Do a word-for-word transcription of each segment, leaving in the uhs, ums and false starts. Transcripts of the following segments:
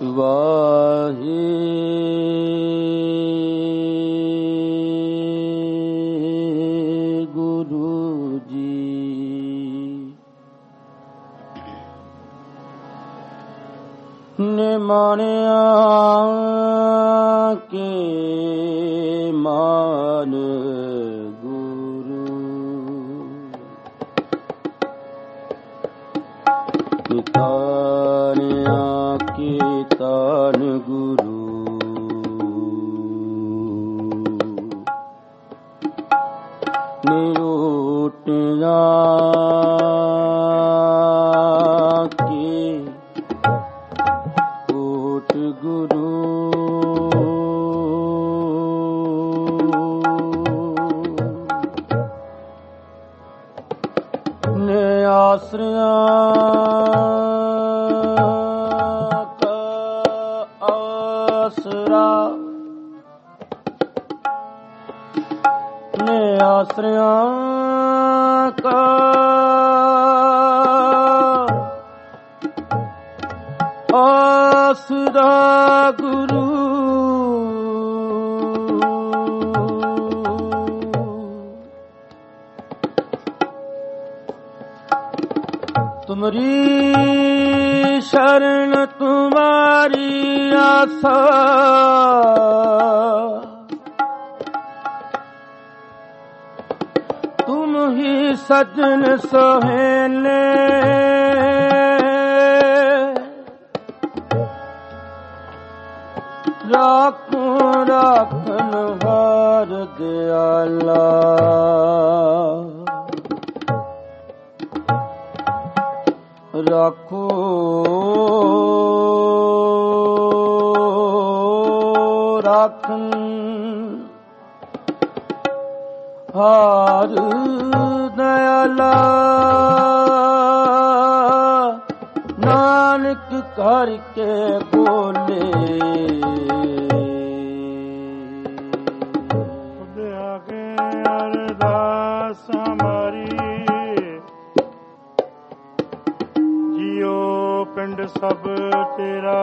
ਵਾਹਿਗੁਰੂ ਜੀ। ਨਿਮਾਣਿਆ ਕੇ ਮਾਨ ਗੁਰੂ, ਕਿਤਾਨਿਆ ਕੇ ਤਾਨ ਗੁਰੂ, ਨਿਰੋਟਿਆ ਕੇ ਕੋਟ ਗੁਰੂ, ਨੇ ਆਸਰਿਆ ਕਾ ਆਸਰਾ, ਨੇ ਆਸਰਿਆ ਕਾ ਆਸਰਾ ਗੁਰੂ, ਤੁਮਰੀ ਸ਼ਰਨ ਤੁਮਾਰੀ ਆਸਾ, ਤੁਮ ਹੀ ਸਜਣ ਸੋਹੇਲੇ, ਰਾਖੋ ਰਾਖਨ ਹਾਰ ਦਿਆਲਾ, ਰਾਖੋ ਰਾਖਨ ਹਾਰ ਦਿਆਲਾ, ਨਾਨਕ ਕਰਕੇ ਬੋਲੇ, ਅਰਦਾਸ ਹਮਾਰੀ ਜੀਓ ਪਿੰਡ ਸਭ ਤੇਰਾ,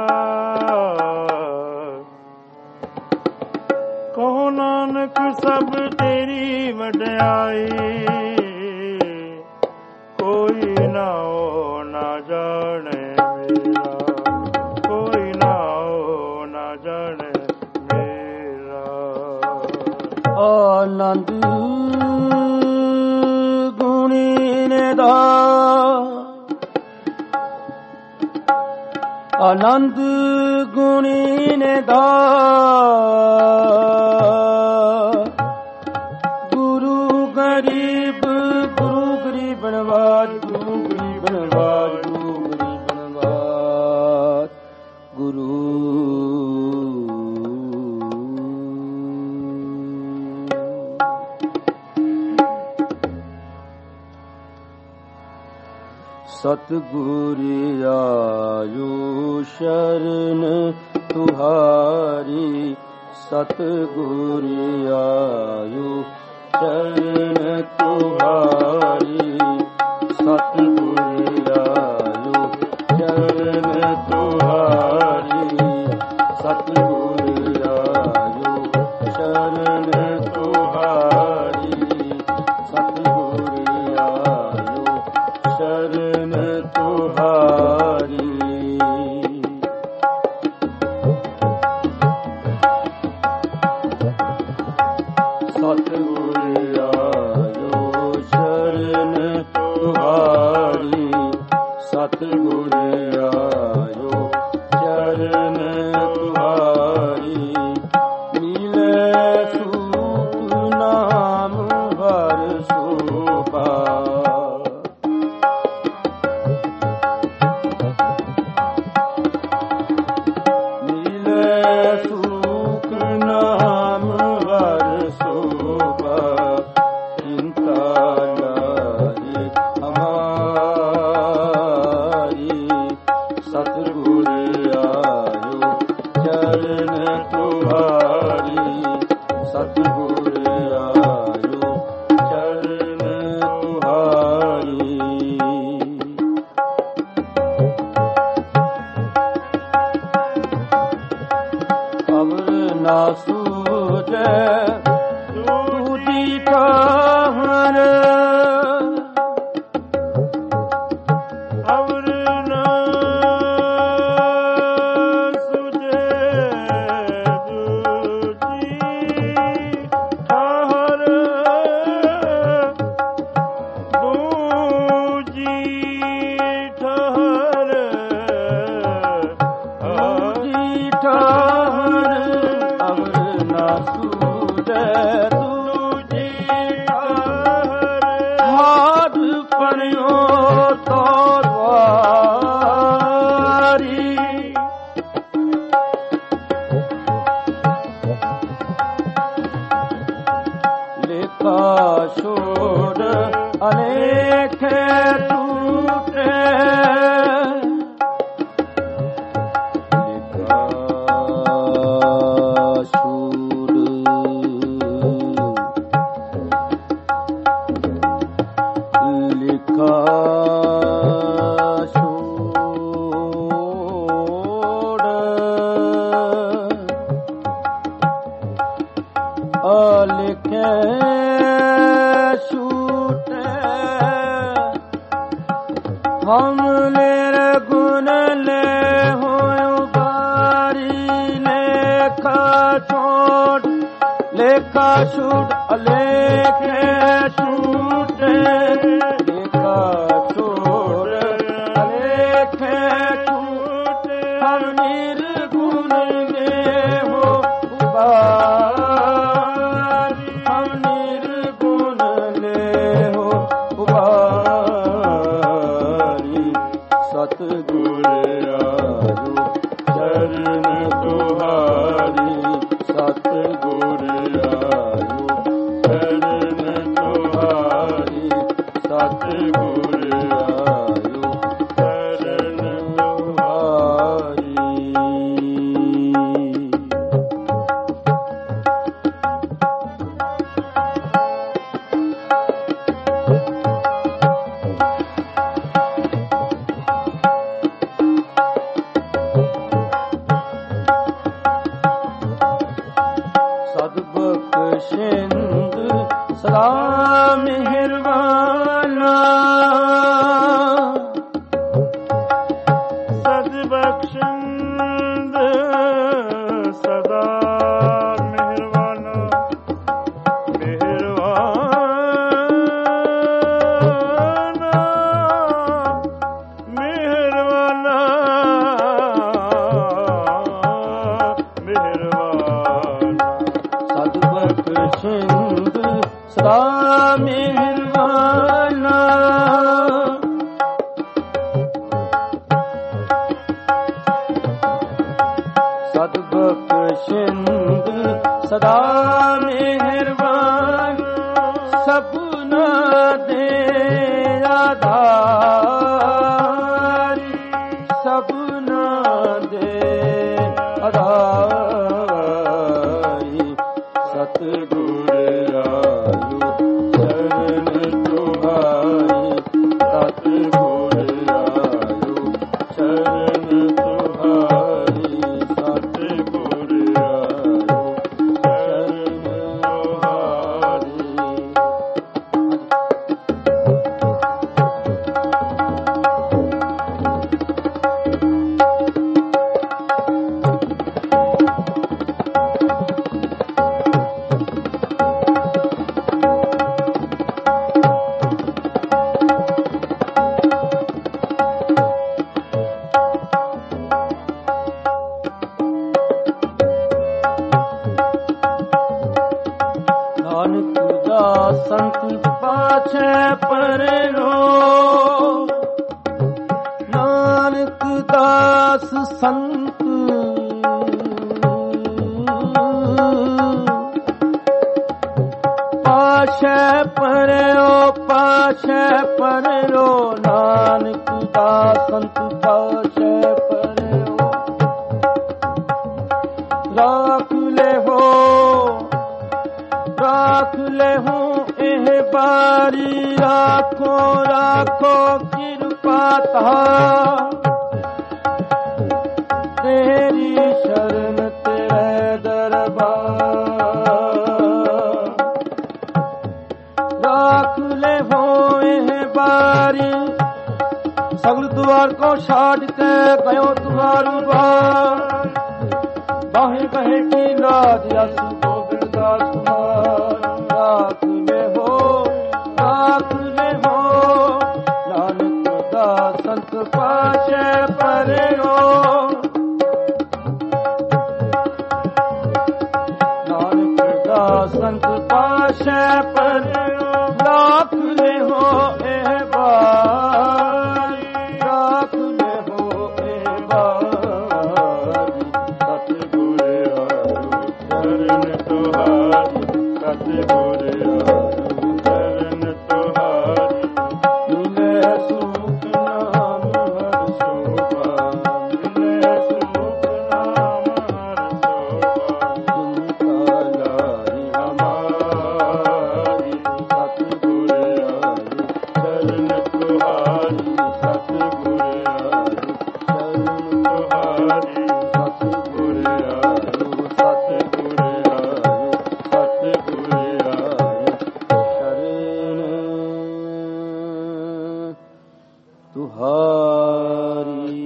ਕਹੋ ਨਾਨਕ ਸਭ ਤੇਰੀ ਵਡਿਆਈ, ਕੋਈ ਨਾਉ ਨਾ ਜਾਣੇ ਮੇਰਾ, ਕੋਈ ਨਾਉ ਨਾ ਜਾਣੇ ਮੇਰਾ। ਆਨੰਦ ਗੁਣੀ ਨੇ ਦਾ, ਆਨੰਦ ਗੁਣੀ ਨੇ ਦਾ, ਗੁਰੂ ਗਰੀਬ ਗੁਰੂ ਗਰੀਬ ਨਵਾਜ, ਗੁਰੂ ਗਰੀਬ ਨਵਾਜ, ਗੁਰੂ ਗਰੀਬ ਨਵਾਜ, ਗੁਰੂ सतगुर आयो शरण तुहारी, सतगुर आयो शरण तुहारी, सतगुर आयो शरण तुहारी, सतगुर आयो शरण तुहारी, सतगुर आयो शरण तुहारी। सतगुर आयो शरण तुहारी, सतगुर आयो शरण तुहारी, मिले सुख नाम हर सुभा, सुख नाम हर शोभा, चिंता लाए हमारी, सतगुर आयो चरण तुहारी, सतगुर आयो चरण तुहारी। ਕਰਿਓ ਤੋਰਵਾਰੀ ਲੇਖਾ ਛੋੜ ਅਨੇਕ ਟੂਟੇ हम निर्गुण ले हो बारी लेखा छोड़ लेखा छूट अलेखे छूटे लेखा छोड़ अलेखे छूटे हम निर्गुण ले हो बारी हम निर्गुण ले हो बारी सतगुर आयो चरण तुहारी सतगुर आयो चरण तुहारी सतगुर आयो चरण तुहारी ਸਦਬਖਸ਼ਿੰਦ ਸਦਾ ਮਿਹਰਬਾਨਾ ਸਦਬਖਸ਼ਿੰਦ ਸਦਾ ਮਿਹਰਬਾਨਾ ਮਿਹਰਬਾਨਾ ਮਿਹਰਬਾਨਾ ਮਿਹਰਬਾਨਾ ਸਦਬਖਸ਼ਿੰਦ ਸਦਾ ਮਿਹਰਬਾਨਾ ਸਦਬਖਸ਼ਿੰਦ ਸਦਾ ਮਿਹਰਬਾਨ ਸਭਨਾ ਦੇ ਆਧਾਰੀ ਸਭਨਾ ਦੇ ਆਧਾਰੀ ਸਤਿਗੁਰ ਆਇਓ ਚਰਨ ਤੁਹਾਰੀ ਸਤਿਗੁਰ ਆਇਓ ਚਰਨ ਤੁਹਾਰੀ ਸਤਿਗੁਰ ਆਇਓ ਚਰਨ ਤੁਹਾਰੀ ਨਾਨਕ ਦਾ ਸੰਤ ਪਾਛੈ ਪਰਲੋ ਨਾਨਕ ਦਾਸ ਸੰਤ ਪਾਛੈ ਪਰਲੋ ਪਾਛੈ ਪਰਲੋ ਨਾਨਕ ਦਾ ਸੰਤ ਪਾਛੈ ਪਰਲੋ ਰਾਖ ਲੈ ਹੋ राख ले हूँ एह बारी राखो राखो कृपा ता तेरी शरण तेरे दरबार राख ले हूँ एह बारी सगल द्वार को छाड़ के गयो द्वार बार बाहे कहे की लाज यस गोविंद दास राख ले हो राख ले हो नानक दा संत पाछे परो नानक दा संत पाछे परो राख ले हो ए बा ਤੁਹਾਰੀ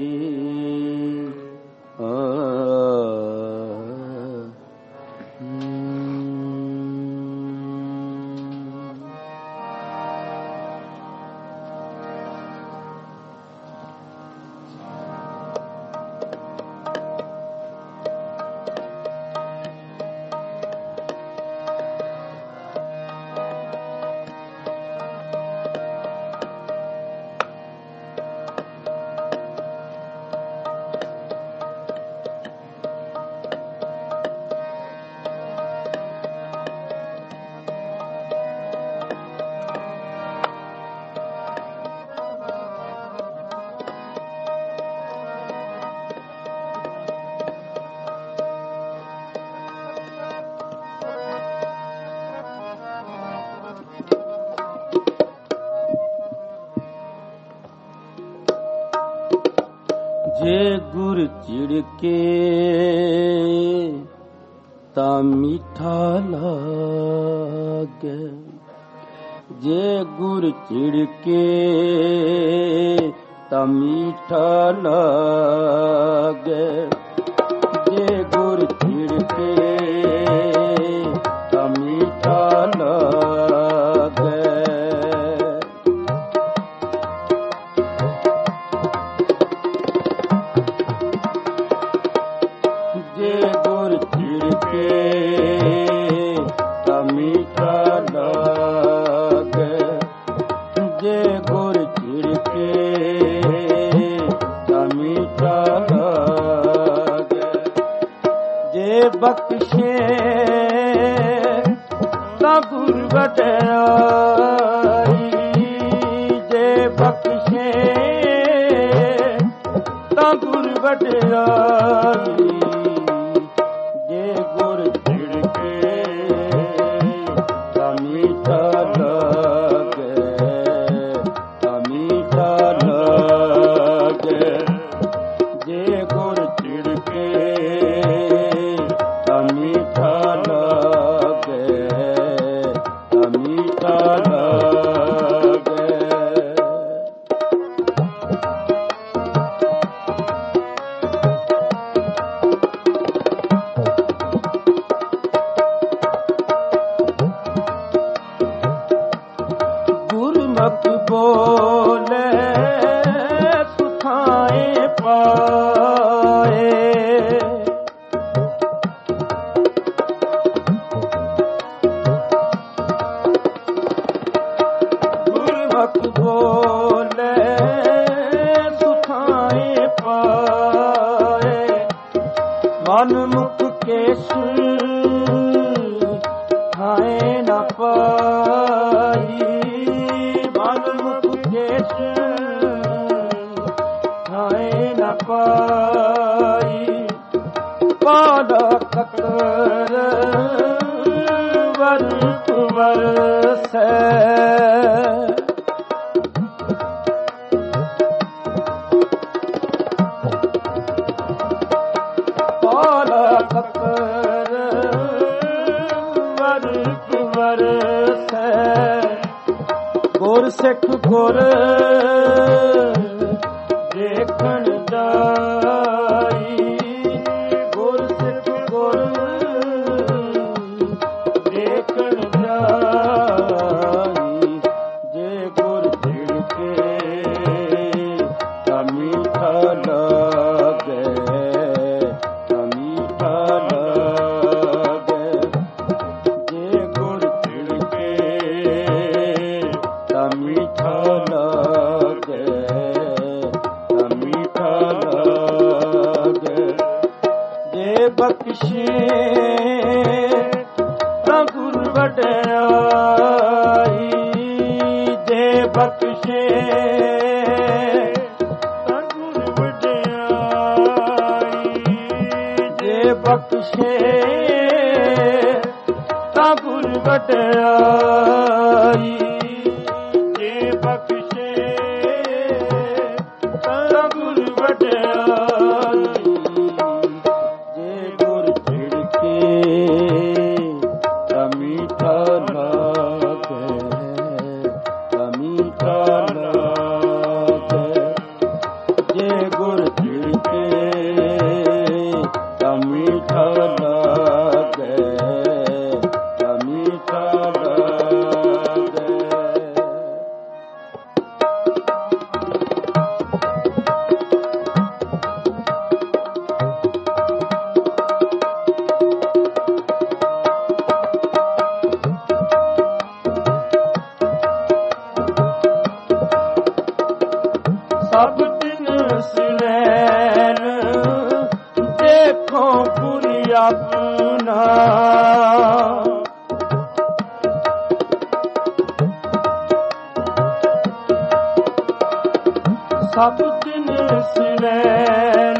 ਜੇ ਗੁਰ ਚਿੜਕੇ ਤਾਂ ਮਿੱਠਾ ਲਾਗੇ, ਜੇ ਗੁਰ ਚਿੜਕੇ ਤਾਂ ਮਿੱਠਾ ਲਾਗੇ, ਜੇ ਗੁਰ ਚਿੜਕੇ ਤਾਂ ਮਿੱਠਾ ਲਾਗੇ। ਜੇ ਗੁਰ ਚਿੜਕੇ ਤਾਂ ਮਿੱਠਾ ਲਾਗੇ, ਜੇ ਗੁਰ ਚਿੜਕੇ ਤਾਂ ਮਿੱਠਾ ਲਾਗੇ। ਜੇ ਬਖਸ਼ੇ ਤਾਂ ਗੁਰ ਵਡਿਆਈ, ਜੇ ਬਖਸ਼ੇ ਤਾਂ ਗੁਰ ਵਡਿਆਈ। ਜੇ ਗੁਰ ਚਿੜਕੇ ਤਾਂ ਮਿੱਠਾ ਲਾਗੇ, ਤਾਂ ਮਿੱਠਾ ਲਾਗੇ। ਜੇ ਗੁਰ ਚਿੜਕੇ ਤਾਂ ਮਿੱਠਾ ਲਾਗੇ, ਤਾਂ ਮਿੱਠਾ ਲਾਗੇ। ਗੁਰਮਤਿ ਬੋਲੇ ਸੁਖਾਏ ਪਾਏ, ਗੁਰਮਤਿ ਬੋਲੇ ਸੁਖਾਏ ਪਾਏ। ਮਨ ਮੁਖ ਕੇਸ ਖਾਏ ਨਾ ਪਾਈ, ਮਨ ਮੁਖ ਕੇਸ ਖਾਏ ਨਾ ਪਾਈ। ਪਾਦਾ ਕਕਰ ਵਰ ਵਰਸੈ, ਪਾਦਾ ਕਕਰ ਵਰ ਵਰਸੈ। ਗੁਰ ਸਿੱਖ ਗੁਰ ਦੇਖਣ ਜਾਈ, ਗੁਰ ਸਿੱਖ ਗੁਰ ਦੇਖਣ ਜਾਈ। ਜੇ ਗੁਰ ਚਿੜਕੇ ਤਾਂ ਮਿੱਠਾ ਲਾਗੇ, ਤਾਂ ਮਿੱਠਾ ਲਾਗੇ। ਜੇ ਗੁਰ ਚਿੜਕੇ ਤਾਂ ਮਿੱਠਾ ਲਾਗੇ, ਤਾਂ ਮਿੱਠਾ ਲਾਗੇ। ਜੇ ਬਖਸ਼ੇ ਤਾਂ ਗੁਰ ਵਡਿਆਈ, ਜੇ ਬਖਸ਼ੇ ਤਾਂ ਗੁਰ ਵਡਿਆਈ। ਜੇ ਬਖਸ਼ੇ ਤਾਂ ਗੁਰ ਵਡਿਆਈ, ਜੇ ਬਖਸ਼ੇ ਤਾਂ ਗੁਰ ਵਡਿਆਈ। ਜੇ ਗੁਰ ਚਿੜਕੇ ਤਾਂ ਮਿੱਠਾ ਲਾਗੇ, ਤਾਂ ਮਿੱਠਾ ਲਾਗੇ। ਸਭ ਦਿਨ ਸੁਨੈਣ ਦੇਖੋ ਪੁਰੀ ਆਪਣਾ ਸਭ ਦਿਨ ਸੁਨੈਣ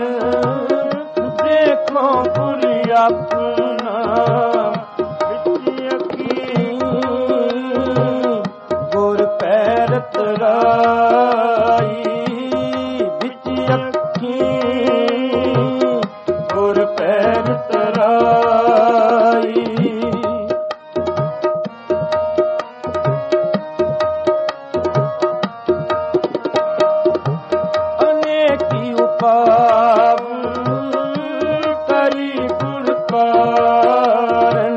ਦੇਖੋ ਪੁਰੀ ਆਪਣਾ ਵਿੱਚ ਅੱਖੀ ਗੁਰ ਪੈਰ ਤਰਾਈ ਵਿੱਚ ਅੱਖੀ ਗੁਰ ਪੈਰ ਤਰਾਈ ਅਨੇਕੀ ਉਪਾਵ ਕਰੀ ਗੁਰ ਕਾਰਨ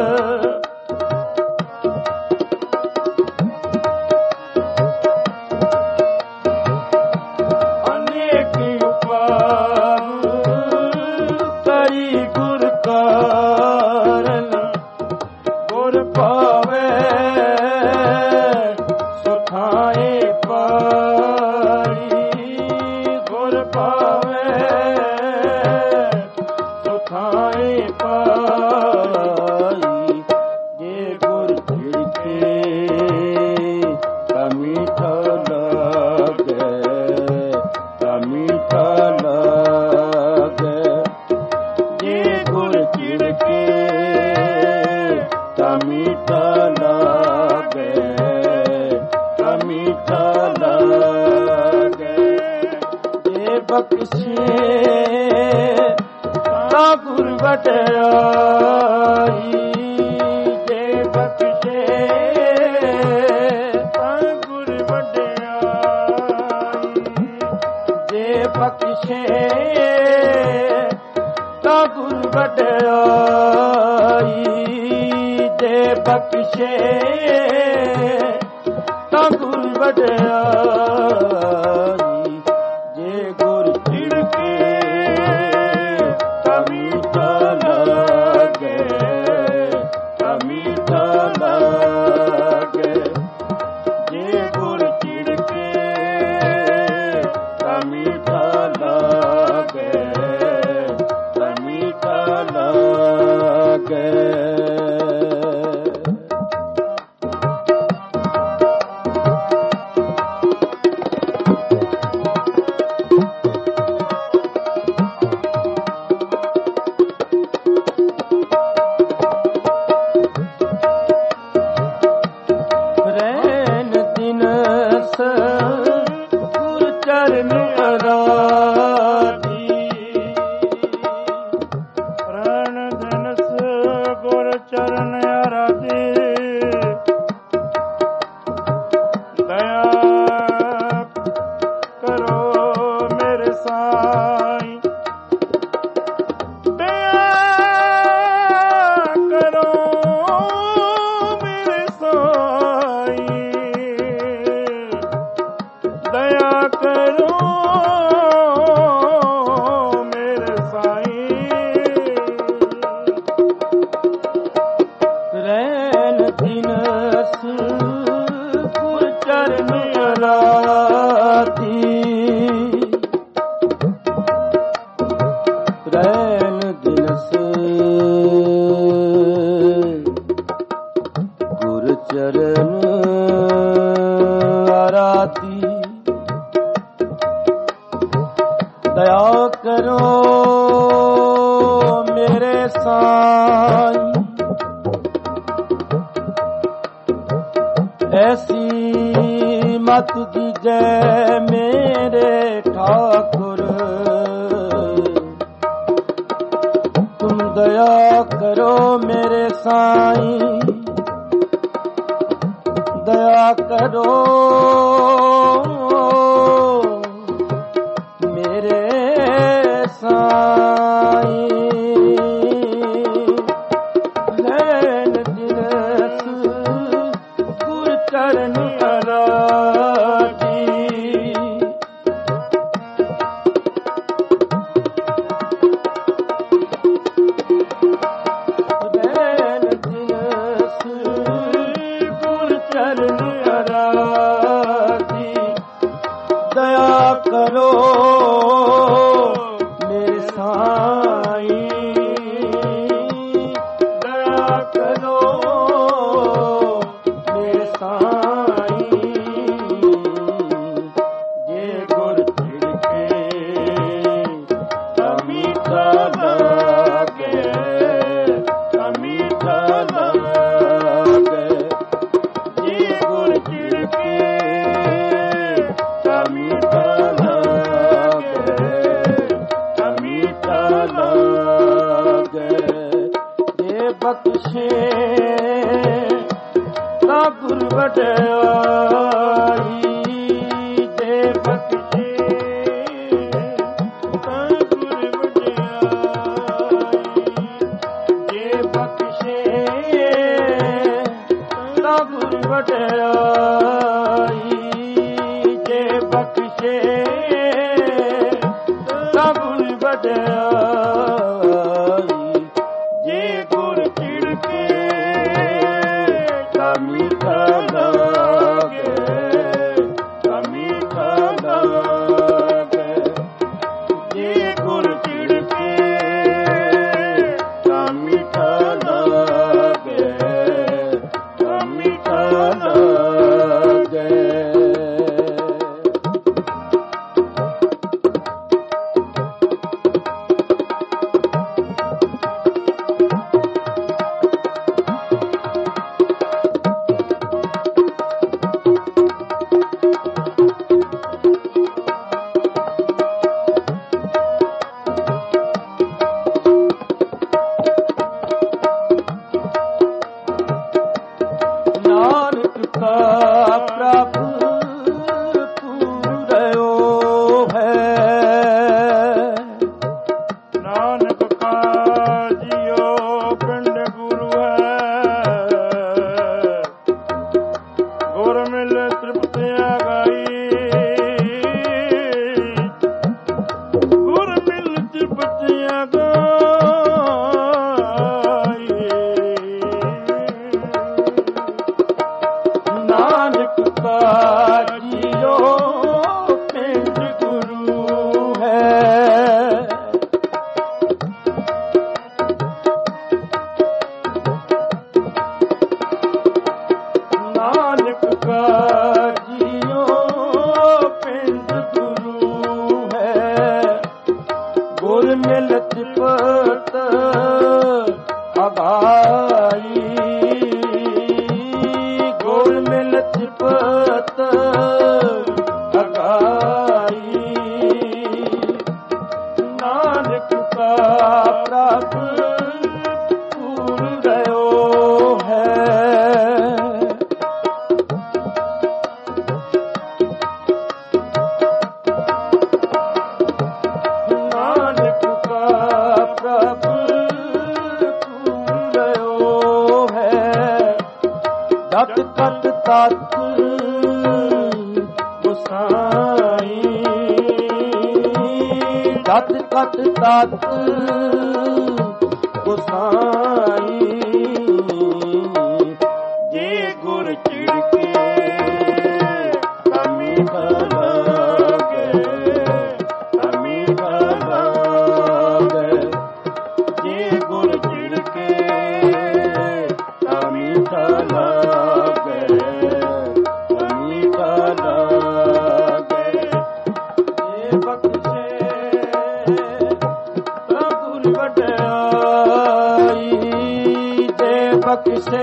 ਅਨੇਕੀ ਉਪਾਵ ਕਰੀ ਗੁਰ ਕਾਰਨ ਗੁਰ ਪਾਵੇ ਸੁਖਾਏ ਪਾਰੀ ਗੁਰ ਪਾਵੇ ਸੁਖਾਏ ਪਾਈ ਜੇ ਗੁਰ ਛਿੜਕੇ ਤਾਂ ਮੀਠਾ ਲਾਗੇ ਤਾਂ ਮੀਠਾ ਲਾਗੇ ਜੇ ਗੁਰ ਛਿੜਕੇ ਤਾਂ ਮੀਠਾ ਲਾਗੇ ਤਾਂ ਮੀਠਾ ਲਾਗੇ ਜੇ ਬਖਸ਼ੇ ਤਾਂ ਗੁਰ ਵਡਿਆਈ ਜੇ ਬਖਸ਼ੇ ਤਾਂ ਗੁਰ ਵਡਿਆਈ ਜੇ ਬਖਸ਼ੇ ਤਾਂ ਗੁਰ ਵਡਿਆਈ ਜੇ ਬਖਸ਼ੇ ਤਾਂ ਗੁਰ ਵਡਿਆਈ ਜੇ ਗੁਰ ਛਿੜਕੇ ਤਾਂ ਮੀਠਾ ਲਾਗੇ ਤਾਂ ਮੀਠਾ ਲਾਗੇ ਜੇ ਗੁਰ ਛਿੜਕੇ ਤਾਂ ਮੀਠਾ ਲਾਗੇ ਤਾਂ ਮੀਠਾ ਲਾਗੇ ਰਹਿਣ ਦਿਨਸ ਗੁਰ ਚਰਨ ਅਰਾਧੀ ਰਣ ਦਿਨਸ ਗੁਰ ਚਰਨ ਆਰਾਧੀ ਦਇਆ ਕਰੋ ਮੇਰੇ ਸਾਈਂ ਦਇਆ ਕਰੋ ਮੇਰੇ ਸਾਈਂ ਦਇਆ ਕਰੋ ਮੇਰੇ ਸਾਈਂ ਰਹਿਣ ਦਿਨਸ ਗੁਰ ਚਰਨ ਅਰਾਧੀ ਰਹਿਣ ਦਿਨਸ ਗੁਰ ਚਰਨ ਆਰਾਧੀ ਦਇਆ ਕਰੋ ਮੇਰੇ ਸਾਈਂ ਐਸੀ ਮਤ ਦੀਜੈ ਮੇਰੇ ਠਾकुर ਤੁਮ ਦਇਆ ਕਰੋ ਮੇਰੇ ਸਾਈਂ ਦਇਆ ਕਰੋ ਮੇਰੇ ਸਾਈਂ ਰਹਿਣ ਦਿਨਸ ਗੁਰ ਚਰਨ ਅਰਾਧੀ ਰਹਿਣ ਦਿਨਸ ਗੁਰ ਚਰਨ ਅਰਾਧੀ ਕਰੋ ਮੇਰੇ ਸਾਈਂ, ਦਇਆ ਕਰੋ ਮੇਰੇ ਸਾਈਂ। ਜੇ ਗੁਰ ਛਿੜਕੇ ਅਮੀਠਾ ਲਾਗੇ, ਅਮੀਠਾ ਲਾਗੇ। ਜੇ ਗੁਰ ਛਿੜਕੇ ਅਮੀਠਾ ਲਾਗੇ, ਅਮੀਠਾ ਲਾਗੇ। ਜੇ ਬਖਸ਼ੇ ਤਾਂ ਗੁਰ ਵਡਿਆਈ, ਜੇ ਬਖਸ਼ੇ ਤਾਂ ਗੁਰ ਵਡਿਆਈ। ਜੇ ਬਖਸ਼ੇ ਤਾਂ ਗੁਰ ਵਡਿਆਈ, ਜੇ ਬਖਸ਼ੇ ਤਾਂ ਗੁਰ ਵਡਿਆਈ। ਜੇ ਗੁਰ ਛਿੜਕੇ ਤਾਂ ਮੀਠਾ ਲਾਗੇ, ਤਾਂ ਮੀਠਾ ਲਾਗੇ। ਜੇ ਗੁਰ ਛਿੜਕੇ ਤਾਂ ਮੀਠਾ ਲਾਗੇ, ਤਾਂ ਮੀਠਾ ਲਾਗੇ। ਨਾਨਕ ਕਾ ਪ੍ਰਭ ਪੂਰਿਓ ਹੈ, ਨਾਨਕ ਕਾ ਜੀਓ ਪਿੰਡ ਗੁਰੂ ਹੈ। ਗੁਰ ਮਿਲ ਤ੍ਰਿਪਤਿਆ ਗਾਈ, ਗੁਰ ਮਿਲ ਤ੍ਰਿਪਤਿਆ ਗਾਈ। ਨਾਨਕ ਕਾ ਜੀਓ ਪਿੰਡ ਗੁਰੂ ਹੈ, ਨਾਨਕ ਕਾ ਜੀਓ ਪਿੰਡ ਗੁਰੂ ਹੈ। ਗੁਰ ਮਿਲ ਤ੍ਰਿਪਤ ਅਗਾਈ, ਗੁਰ ਮਿਲ ਤ੍ਰਿਪਤ ਅਗਾਈ। ਨਾਨਕ ਕਾ ਪ੍ਰਭ ਪੂਰਿਓ ਹੈ, ਨਾਨਕ ਕਾ ਪ੍ਰਭ ਪੂਰਿਓ ਹੈ। ਦਤ ਕਤ ਤਤ ਗੁਸਾਈ, ਦਤ ਕਤ ਤਤ ਗੁਸਾਈ। ਜੇ ਗੁਰ ਛਿੜਕੇ ਤਾਂ ਮੀਠਾ ਲਾਗੇ, ਤਾਂ ਮੀਠਾ ਲਾਗੇ। ਜੇ ਗੁਰ ਛਿੜਕੇ ਤਾਂ ਮੀਠਾ ਲਾਗੇ, ਤਾਂ ਮੀਠਾ ਲਾਗੇ। ਜੇ ਬਖਸ਼ੇ ਤਾਂ ਗੁਰ ਵਡਿਆਈ, ਜੇ ਬਖਸ਼ੇ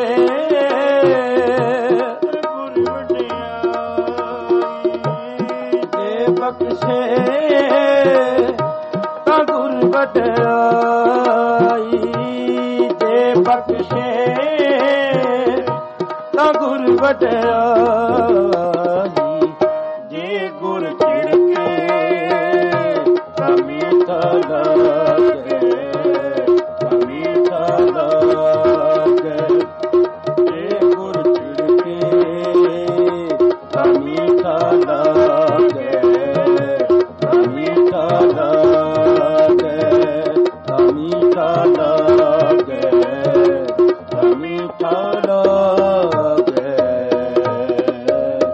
ਗੁਰ ਵਡਿਆਈ। ਜੇ ਬਖਸ਼ੇ ਤਾਂ ਗੁਰ ਵਡਿਆਈ, ਜੇ ਬਖਸ਼ੇ ਤਾਂ ਗੁਰ ਵਡਿਆਈ। ਜੇ ਗੁਰ ਛਿੜਕੇ ਤਾਂ ਮੀਠਾ ਲਾਗੇ, ਤਾਂ ਮੀਠਾ ਲਾਗੇ। ਜੇ ਗੁਰ ਛਿੜਕੇ ਤਾਂ ਮੀਠਾ ਲਾਗੇ, ਤਾਂ ਮੀਠਾ ਲਾਗੇ, ਤਾਂ ਮੀਠਾ ਲਾਗੇ, ਤਾਂ ਮੀਠਾ ਲਾਗੇ।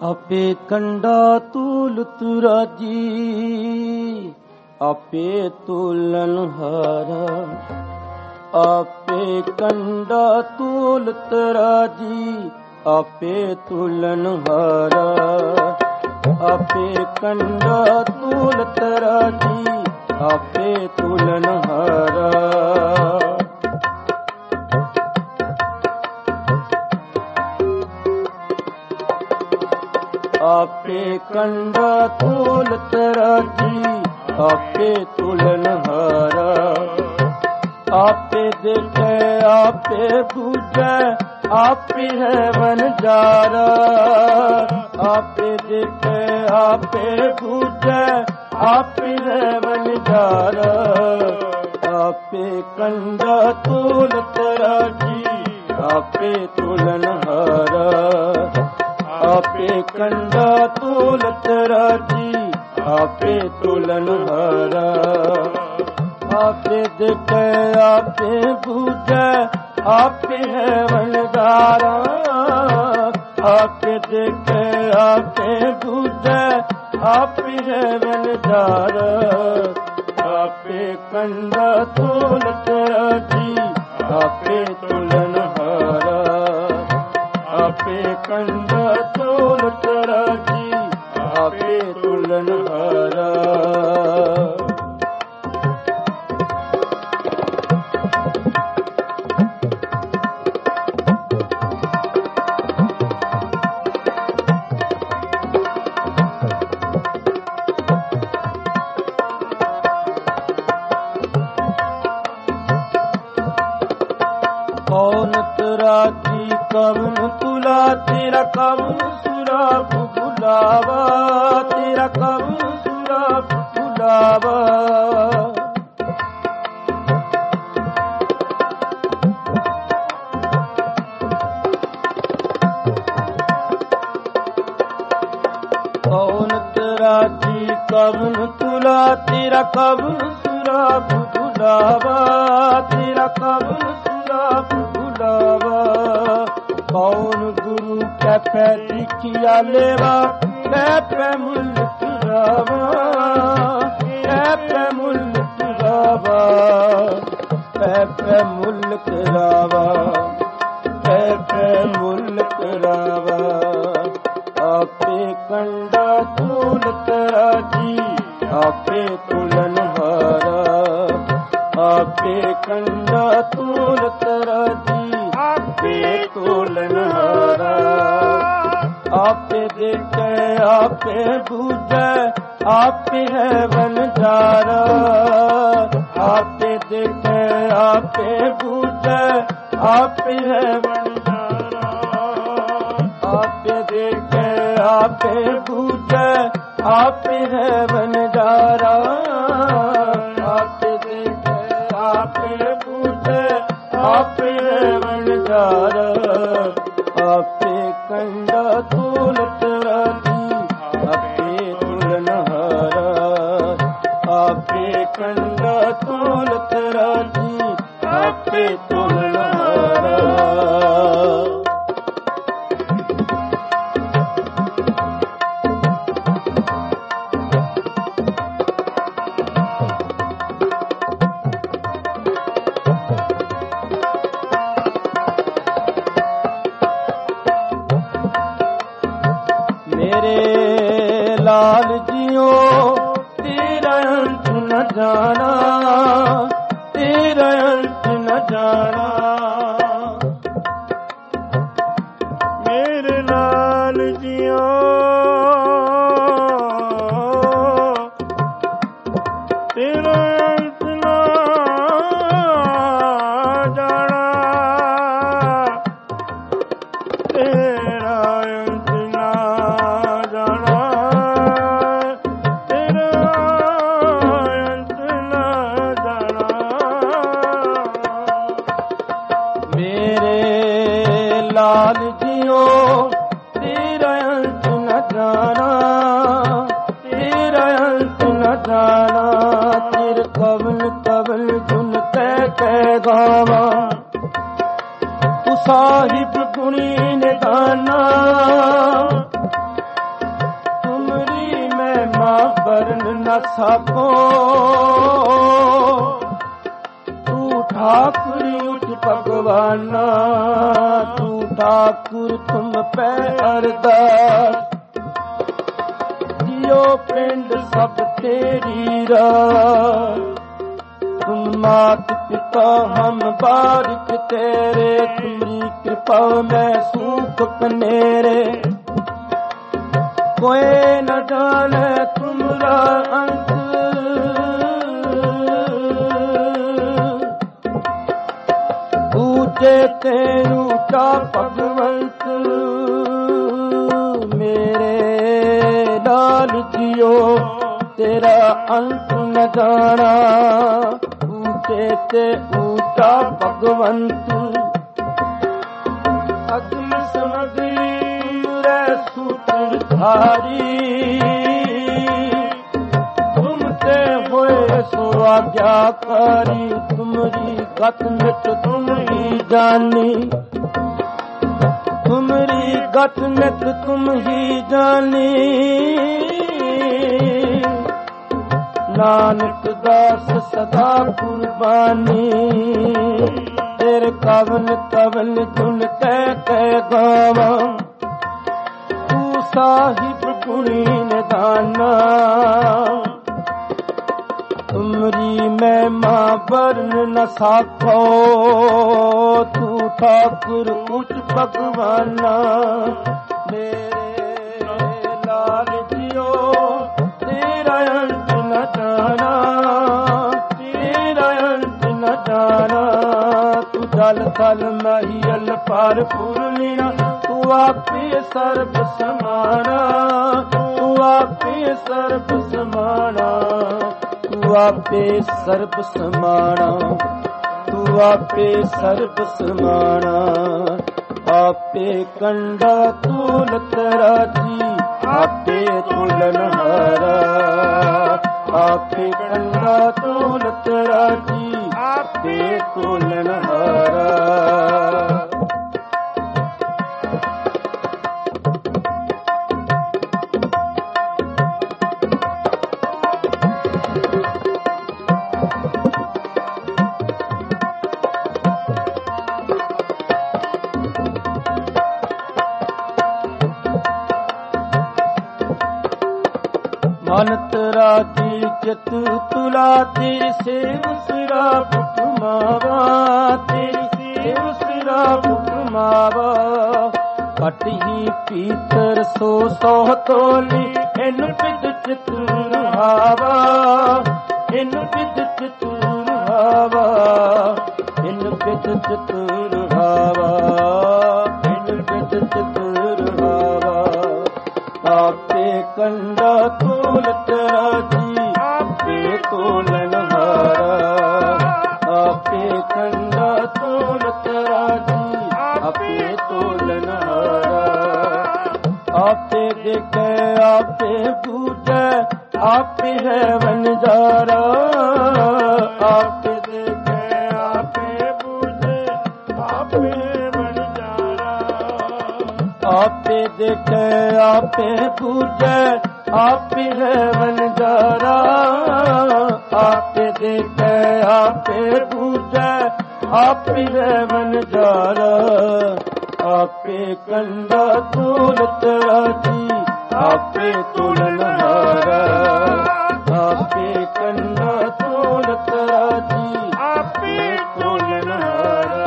ਆਪੇ ਕੰਡਾ ਤੂਲ ਤੁਰਾਜੀ, ਆਪੇ ਤੁਲਨ ਹਾਰਾ। ਆਪੇ ਕੰਡਾ ਤੂਲ ਤਰਾਜੀ, ਆਪੇ ਤੁਲਨ ਹਾਰਾ। ਆਪੇ ਕੰਡਾ ਤੂਲ ਤਰਾਜੀ, ਆਪੇ ਤੁਲਨ ਹਾਰਾ। ਆਪੇ ਕੰਡਾ ਤੂਲ ਤਰਾਜੀ, ਆਪੇ ਤੁਲਨ ਹਾਰਾ। ਆਪੇ ਦੇਖੈ ਆਪੇ ਬੂਝੈ, ਆਪੇ ਹੈ ਵਣਜਾਰਾ। ਆਪੇ ਦੇਖੈ ਆਪੇ ਬੂਝੈ, ਆਪੇ ਹੈ ਵਣਜਾਰਾ। ਆਪੇ ਕੰਡਾ ਤੂਲ ਤਰਾਜੀ, ਆਪੇ ਤੁਲਨ ਹਾਰਾ। ਆਪੇ ਕੰਡਾ ਤੂਲ ਤਰਾਜੀ, ਆਪੇ ਤੁਲਨ ਹਾਰਾ। ਆਪੇ ਦੇਖੈ ਆਪੇ ਬੂਝੈ, ਆਪੇ ਹੈ ਵਣਜਾਰਾ। ਆਪੇ ਦੇਖੈ ਆਪੇ ਬੂਝੈ, ਆਪੇ ਹੈ ਵਣਜਾਰਾ। ਆਪੇ ਕੰਡਾ ਤੂਲ ਤਰਾਜੀ, ਆਪੇ ਤੁਲਨ ਹਾਰਾ। ਆਪੇ ਕੰਡਾ ਤੂਲ ਤਰਾਜੀ, ਆਪੇ ਤੁਲਨ ਹਾਰਾ। ਕੌਣ ਤਰਾਜੀ ਕਵਨ ਤੁਲਾ, ਤੇਰਾ ਕਵਨ ਸੁਰਾਬ ਭੁਲਾਵਾ। ਤੇਰਾ ਕਵਨ ਸੁਰਾਬ ਭੁਲਾਵਾ। ਕੌਣ ਤਰਾਜੀ ਕਵਨ ਤੁਲਾ, ਤੇਰਾ ਕਵਨ ਸੁਰਾਬ ਭੁਲਾਵਾ। ਤੇਰਾ ਕਵਨ ਸੁਰਾਬ ਭੁਲਾਵਾ। ਕੌਣ ਗੁਰੂ ਕੈ ਪੈ ਲਿਖਿਆ ਲੇਵਾ, ਕੈ ਪੈ ਮੁੱਲ ਤੁਰਾਵਾ। ਕੈ ਪੈ ਮੁੱਲ ਤੁਰਾਵਾ। ਕੈ ਪੈ ਮੁੱਲ ਤੁਰਾਵਾ। ਕੈ ਪੈ ਮੁੱਲ ਤੁਰਾਵਾ। ਆਪੇ ਕੰਡਾ ਤੂਲ ਤਰਾਜੀ, ਆਪੇ ਤੁਲਨ ਹਾਰਾ। ਆਪੇ ਕੰਡਾ ਤੂਲ ਤਰਾਜੀ, ਆਪੇ ਤੁਲਨ ਹਾਰਾ। ਆਪੇ ਦੇਖੈ ਆਪੇ ਬੂਝੈ, ਆਪੇ ਹੈ ਵਣਜਾਰਾ। ਆਪੇ ਦੇਖੈ ਆਪੇ ਬੂਝੈ, ਆਪੇ ਹੈ ਵਣਜਾਰਾ। ਆਪੇ ਦੇਖੈ ਆਪੇ ਬੂਝੈ, ਆਪੇ ਹੈ ਵਣਜਾਰਾ। ਆਪੇ ਦੇਖੈ ਆਪੇ ਬੂਝੈ, ਆਪੇ ਹੈ ਵਣਜਾਰਾ। ਆਪੇ ਕੰਡਾ ਤੂਲ ਤਰਾਜੀ, ਆਪੇ ਤੁਲਨ ਹਾਰਾ। ਆਪੇ ਕੰਡਾ ਤੂਲ ਤਰਾਜੀ, ਆਪੇ ਤੁਲਨ ਹਾਰਾ। ਮੇਰੇ ਲਾਲ ਜੀਓ ਤੇਰਾ ਅੰਤ ਨ ਜਾਣਾ, ਤੇਰਾ ਅੰਤ ਨ ਜਾਣਾ। ਮੇਰੇ ਲਾਲ ਜੀਓ ਤੇਰਾ ਅੰਤ ਨ ਜਾਣਾ। ਤੇਰਾ ਅੰਤ ਨ ਜਾਣਾ। ਤੇਰਾ ਅੰਤ ਨ ਜਾਣਾ। ਮੇਰੇ ਲਾਲ ਜੀਓ ਤੇਰਾ ਅੰਤ ਨ न साको तू ठाकुर उठ भगवाना तू ठाकुर तुम पे अरदास जियो पिंड सब तेरी राह तुम मात पिता हम बारिक तेरे तुम्हारी कृपा में सूख कनेरे कोई न जाने तुमरा अंत ऊंचे ते ऊंचा भगवंत मेरे लाल जियो तेरा अंत न जाना ऊंचे ते ऊंचा भगवंत अग्नि समग्री रे सूत्रधारी तुम ते होए सो आज्ञाकारी तुमरी गत मित तुम ही जानी तुमरी गत मित तुम ही जानी नानक दास सदा कुर्बानी तेरे कवन कवन धुन कह कह गावा तू साहिब गुणी निदाना तुमरी महिमा वर्ण न साखो तू ठाकुर उच्च भगवाना मेरे लाल जियो तेरा अंत न जाना तेरा अंत न जाना तू जल थल महियल पर पूर्णिया तू आपे सर्व समाना तू आपे सर्व समाना तू आपे सर्व समाना तू आपे सर्व समाना आपे कंडा तूलत राजी आपे तुलन हारा आपे कंडा तूलत राजी आपे तुलन हारा मनत राजी चित तुला तेरी सेव सिरा पुकमावा तेरी सेव सिरा पुकमावा कट ही पीतर सो सौ तोली इन पिद चित रुहावा इन पिद चित रुहावा इन पिद चित रुहावा इन पिद चित रुहावा आपे कंडा तोलत राजी आपे तोलन हारा आपे कंडा तोलत राजी आपे तोलन हारा आपे देखे आपे पूजे आपे है वनजारा आपे देखे आपे पूजे आपे वनजारा आपे देखे आपे पूजे आपे है वनजारा आपे देखे आपे पूजे आपे है वनजारा आपे कंडा तोलत राजी आपे तोलन हारा आपे कंडा तोलत राजी आपे तोलन हारा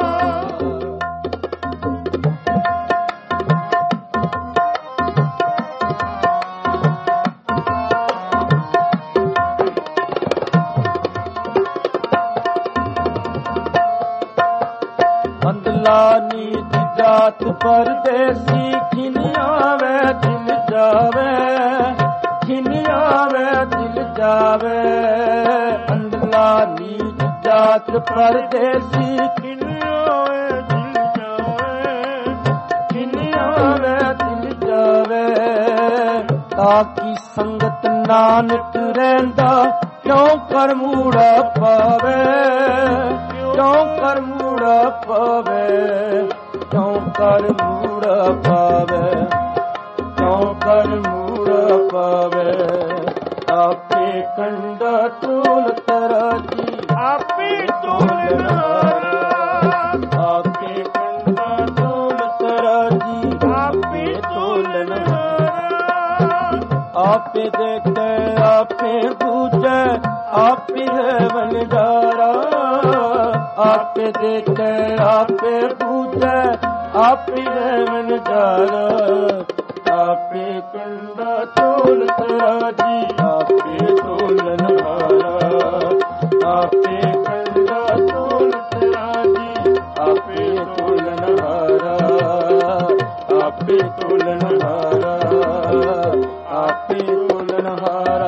अंदलानी जात परदेसी खिनियावे दिल जावे खिनियावे दिल जावे अंदलानी जात परदेसी खिनियावे दिल जावे खिनियावे दिल जावे ताकि संगत नानक रहंदा क्यों कर मूड़ा पावे क्यों कर मूड़ा पावे क्यों कर मूड़ा पावे क्यों कर मूड़ा पावे आपे ਕੰਡਾ ਤੋਲ ਤਰਾਜੀ ਆਪੇ ਤੋਲਨਹਾਰਾ ਆਪੇ ਕੰਡਾ ਤੋਲ ਤਰਾਜੀ ਆਪੇ ਤੋਲਨਹਾਰਾ ਆਪੇ ਦੇਖੈ ਆਪੇ ਬੂਝੈ ਆਪੇ ਹੈ ਵਨਜਾਰਾ ਆਪੇ ਦੇਖੈ ਆਪੇ ਬੂਝੈ ਆਪੇ ਹੈ ਵਨਜਾਰਾ ਆਪੇ ਕੰਡਾ ਤੋਲ ਤਰਾਜੀ ਆਪੇ ਤੋਲਨਹਾਰਾ ਆਪੇ ਕੰਡਾ ਤੋਲ ਤਰਾਜੀ ਆਪੇ ਤੋਲਨਹਾਰਾ ਆਪੇ ਤੋਲਨਹਾਰਾ ਆਪੇ ਤੋਲਨਹਾਰਾ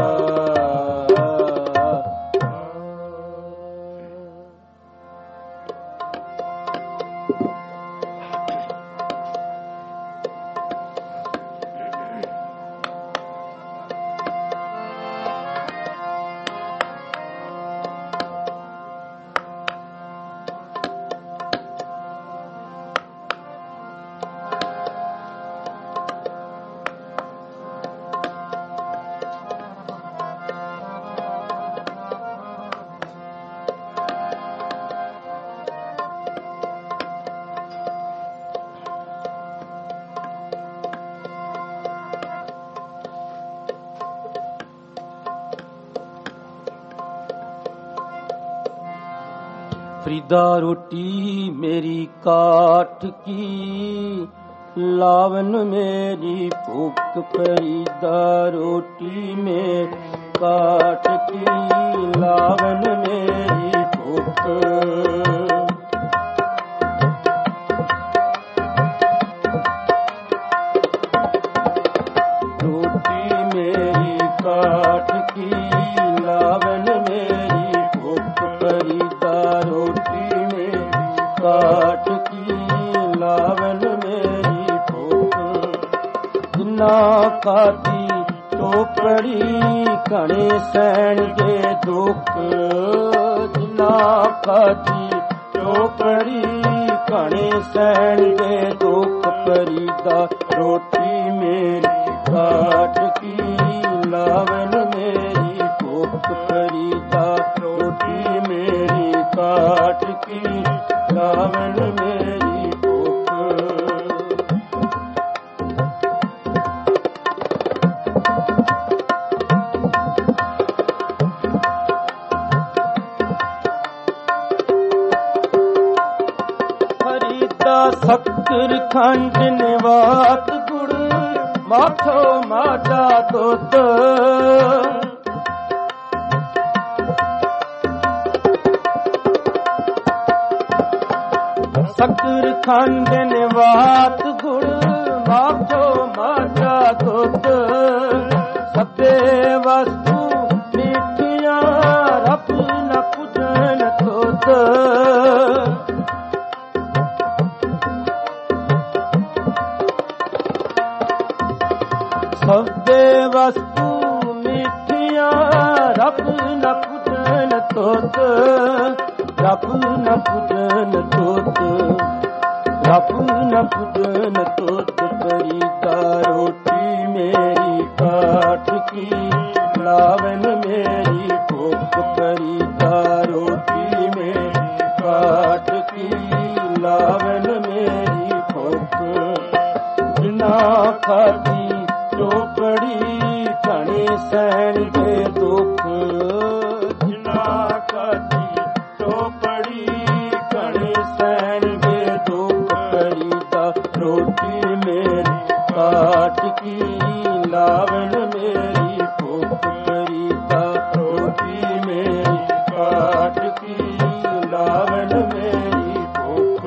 ਫਰੀਦਾ ਰੋਟੀ ਮੇਰੀ ਕਾਠ ਕੀ ਲਾਵਨ ਮੇਰੀ ਭੁੱਖ ਫਰੀਦਾ ਰੋਟੀ ਮੇ ਕਾਠ ਕੀ ਲਾਵਨ ਮੇਰੀ ਭੁੱਖ ਰੋਟੀ ਮੇਰੀ ਕਾਠ ਕੀ ਲਾਵਨ ਮੇਰੀ ਭੁੱਖ ਫਰੀਦਾ ਰੋਟੀ ਮੇਰੀ ਕਾਠ ਕੀ ਲਾਵਨ ਮੇਰੀ ਭੁੱਖ ਜਿਨਾ ਖਾਦੀ ਟੋਪੜੀ ਘਣੇ ਸਹਿਣ ਦੇ ਦੁੱਖ ਜਿਨਾ ਖਾਦੀ ਟੋਪੜੀ ਘਣੇ ਸਹਿਣ ਦੇ ਦੁੱਖ ਫਰੀਦਾ ਰੋਟੀ ਮੇਰੀ ਕਾਠ ਕੀ ਲਾਵਨ ਮੇਰੀ ਭੁੱਖ ਫਰੀਦਾ ਰੋਟੀ ਮੇਰੀ ਕਾਠ ਕੀ ਲਾਵਨ ਮੇਰੀ ਭੁੱਖ ਫਰੀਦਾ ਸ਼ੱਕਰ ਖੰਡ ਨਿਵਾਤ ਗੁੜ ਮਾਥੋ ਮਾਦਾ ਦੁੱਧ ਸ਼ੱਕਰ ਖੰਡ ਨਿਵਾਤ ਗੁੜ ਮਾਥੋ ਮਾਦਾ ਦੁੱਧ ਸਭੇ ਵਸਤੂ ਮਿੱਠੀਆਂ ਰੱਬ ਨ ਪੁੱਜਣ ਤੁਧ ਸਭੇ ਵਸਤੂ ਮਿੱਠੀਆਂ ਰੱਬ ਨ ਪੁੱਜਣ ਤੁਧ ਰੱਬ ਨ ਪੁੱਜਣ ਤੁਧ ਰੱਬ ਨ ਪੁੱਜਣ ਤੁਧ ਫਰੀਦਾ ਰੋਟੀ ਮੇਰੀ ਕਾਠ ਕੀ ਲਾਵਨ ਮੇਰੀ ਭੁੱਖ ਫਰੀਦਾ ਰੋਟੀ ਮੇਰੀ ਕਾਠ ਕੀ ਲਾਵਨ ਮੇਰੀ ਭੁੱਖ ਜਿਨਾ ਖਾਦੀ ਟੋਪੜੀ ਘਣੇ ਸਹਿਣ ਦੇ ਦੁੱਖ ਜਿਨਾ ਖਾਦੀ ਟੋਪੜੀ ਘਣੇ ਸਹਿਣ ਦੇ ਦੁੱਖ ਫਰੀਦਾ ਰੋਟੀ ਮੇਰੀ ਕਾਠ ਕੀ ਲਾਵਨ ਮੇਰੀ ਭੁੱਖ ਫਰੀਦਾ ਰੋਟੀ ਮੇਰੀ ਕਾਠ ਕੀ ਲਾਵਨ ਮੇਰੀ ਭੁੱਖ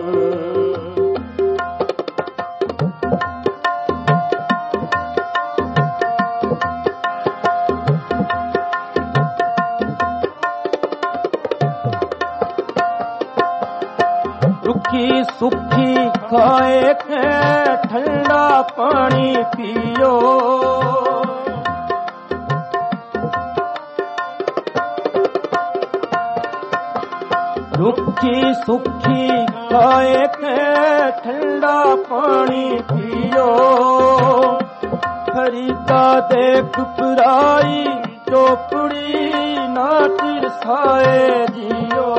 ਰੁੱਖੀ ਸੁੱਖੀ ਖਾਏ ਕੇ ਠੰਡਾ ਪਾਣੀ ਪੀਓ ਰੁੱਖੀ ਸੁੱਖੀ ਖਾਏ ਕੇ ਠੰਡਾ ਪਾਣੀ ਪੀਓ ਫਰੀਦਾ ਦੇਖ ਪੁਰਾਈ ਚੋਪੜੀ ਨਾ ਤਿਰਸਾਏ ਜੀਓ।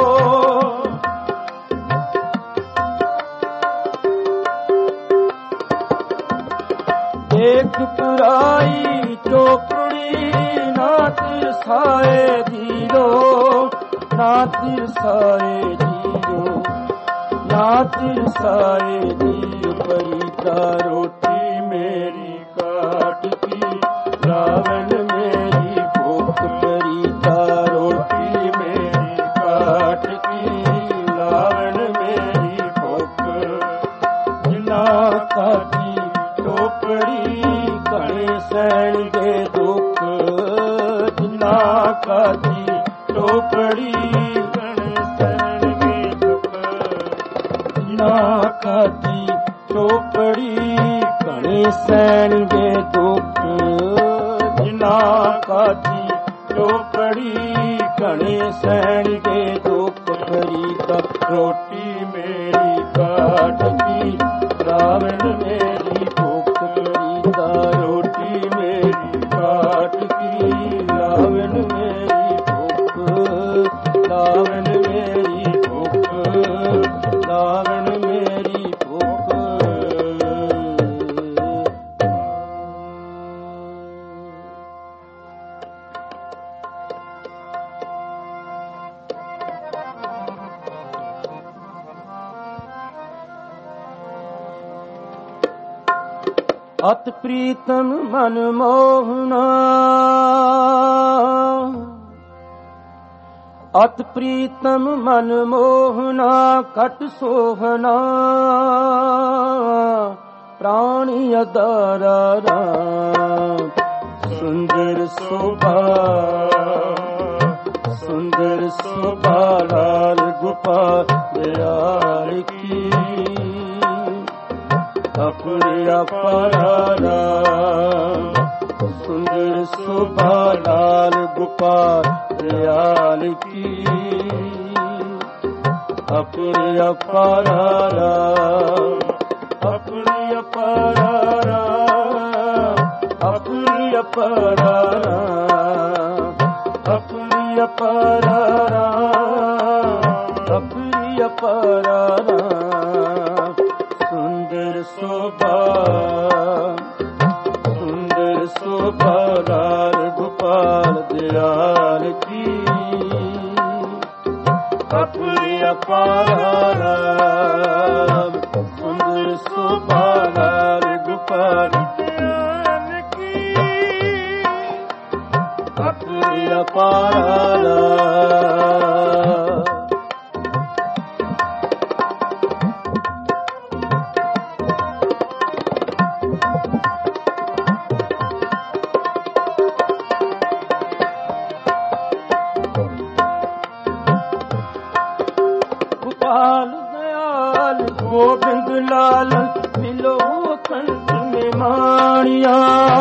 ਦੇਖ ਪੁਰਾਈ ਚੋਪੜੀ ਨਾ ਤਿਰਸਾਏ ਜੀਓ, ਨਾ ਤਿਰਸਾਏ ਜੀਓ, ਨਾ ਤਿਰਸਾਏ ਜੀਓ। ਪਰੀਤਾ ਰੋਟੀ ਮੇਰੀ ਕਾਟ ਕੀ, ਰਾਵਣ ਮੇਰੀ ਭੁੱਖ। ਪਰੀਤਾ ਰੋਟੀ ਮੇਰੀ ਕਾਟ ਕੀ, ਰਾਵਣ ਮੇਰੀ ਭੁੱਖ। ਜਿਨਾ ਕਾਟੀ ਚੋਪੜੀ ਘਣੇ ਸਹਿਣ ਦੇ ਦੁੱਖ, ਜਿਨਾ ਕਾਟੀ ਚੋਪੜੀ ਘਣੇ ਸਹਿਣ ਦੇ ਦੁੱਖ। ਜਿਨਾ ਕਾਟੀ ਚੋਪੜੀ ਘਣੇ ਸਹਿਣ ਦੇ ਦੁੱਖ, ਜਿਨਾ ਕਾਟੀ ਚੋਪੜੀ ਘਣੇ ਸਹਿਣ ਦੇ ਦੁੱਖ। ਪਰੀਤਾ ਰੋਟੀ ਮੇਰੀ ਕਾਟ ਕੀ, ਰਾਵਣ ਮੇਰੀ ਭੁੱਖ। ਪਰੀਤਾ ਰੋਟੀ ਮੇਰੀ ਕਾਟ ਕੀ, ਰਾਵਣ ਮੇਰੀ ਭੁੱਖ। ਰਾਵਣ ਮੇਰੀ ਭੁੱਖ, ਰਾਵਣ ਮੇਰੀ ਭੁੱਖ। ਅਤ ਪ੍ਰੀਤਮ ਮਨ ਮੋਹਨਾ, ਅਤ ਪ੍ਰੀਤਮ ਮਨ ਮੋਹਨਾ। ਘਟ ਸੋਹਨਾ ਪ੍ਰਾਣੀ ਅਦਾਰਾ ਰਾਮ। ਸੁੰਦਰ ਸੋਭਾ, ਸੁੰਦਰ ਸੋਭਾ ਲਾਲ ਗੋਪਾਲ ਦਿਆਲ ਕੀ। ਆਪਣੇ ਅਪਾਰਾ ਰਾਮ, ਸੁੰਦਰ ਸੋਭਾ ਲਾਲ ਗੋਪਾਲ ਦਿਆਲ ਕੀ। ਆਪਣੇ ਅਪਾਰਾ ਰਾਮ, ਆਪਣੇ ਅਪਾਰਾ ਰਾਮ, ਆਪਣੇ ਅਪਾਰਾ ਰਾਮ, ਆਪਣੇ ਅਪਾਰਾ ਰਾਮ, ਆਪਣੇ ਅਪਾਰਾ ਰਾਮ। ਸੁੰਦਰ ਸੋਭਾ, ਸੁੰਦਰ ਸੋਭਾ ਲਾਲ ਗੋਪਾਲ ਦਿਆਲ ਕੀ। ਆਪਣੇ ਅਪਾਰਾ ਰਾਮ, ਸੁੰਦਰ ਸੋਭਾ ਲਾਲ ਗੋਪਾਲ ਦਿਆਲ ਕੀ। ਆਪਣੇ ਅਪਾਰਾ ਰਾਮ। ਗੋਪਾਲ ਦਿਆਲ ਗੋਬਿੰਦ ਲਾਲ ਮਿਲੋ ਕੰਠ ਨੇ ਮਾਣਿਆ।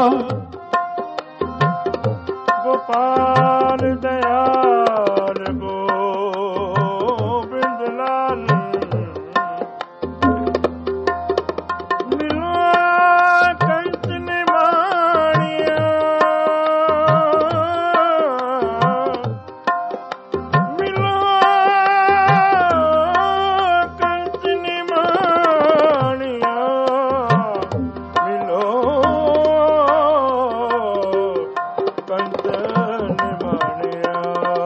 ਗੋਪਾਲ ਦਿਆਲ ਗੋਬਿੰਦ ਲਾਲ ਮਿਲੋ ਕੰਠ ਨੇ ਮਾਣਿਆ। ਮਿਲੋ ਕੰਠ ਨੇ ਮਾਣਿਆ। ਮਿਲੋ ਕੰਠ ਨੇ ਮਾਣਿਆ।